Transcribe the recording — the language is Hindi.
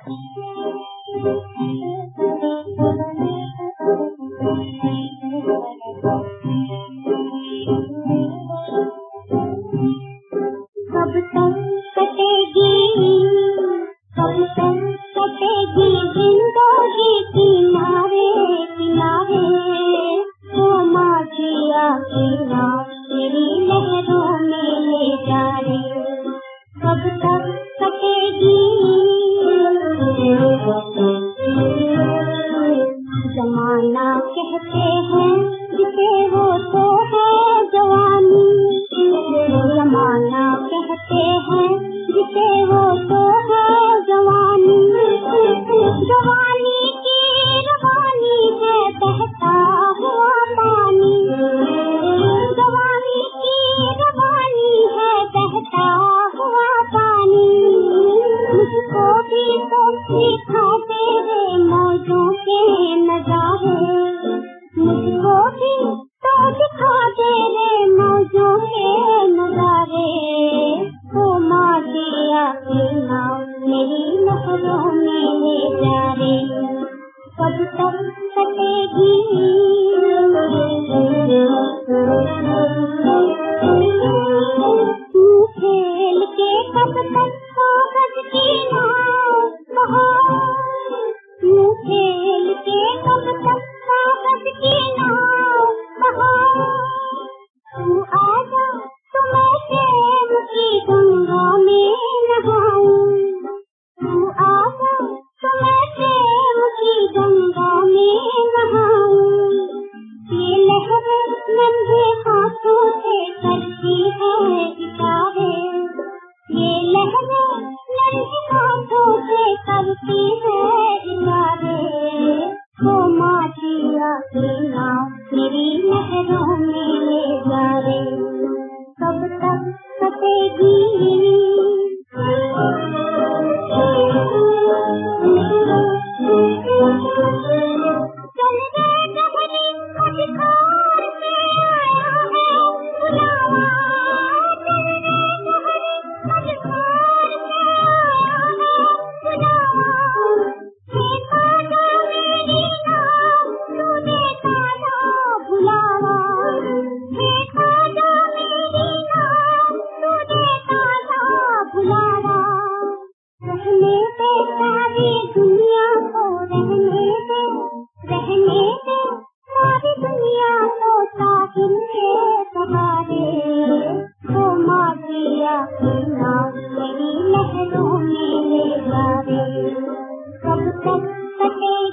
कब तक कटेगी जिंदगी किनारे किनारे, ओ माझिया की नाव तेरी लहरों में ले जा रे। कब तक कटेगी जमाना कहते हैं जिसे वो तो है जवानी, जमाना कहते हैं जिसे वो तो है जवानी। जवानी की रवानी है बहता हुआ पानी, जवानी की रवानी है बहता हुआ पानी। मुझको भी तो दिखा तेरे मौजों के नजारे, मुझको भी तो दिखा तेरे मौजों के नजारे। ओ माझिया की नाव मेरी लहरों में ले जा रे। कब तक कटेगी तू खेल के, कब तक कागज की नाव बहाओ, तू खेल के कब तक कागज की नाव बहाओ। तू आजा तो मैं प्रेम की गंगा में नहाऊं, तू आजा तो मैं प्रेम की गंगा में नहाऊं। ये लहरें नन्हे हाथों से करती है इशारे, ये लहरें नन्हे हाथों से करती है इशारे। ओ माझिया की नाव मेरी लहरों में ले जा रे। कब तक कटेगी चल रे डहरी अधिकार से आया है बुलावा, चल रे डहरी अधिकार से आया है बुलावा। हे ताजा मेरी नाव तू देता जा बुलावा, हे ताजा मेरी नाव तू देता जा बुलावा। रहने दे सारी दुनिया को, रहने दे सारी दुनिया को साहिल के सहारे। ओ माझिया की नाव मेरी लहरों में ले जा रे। कब तक कटे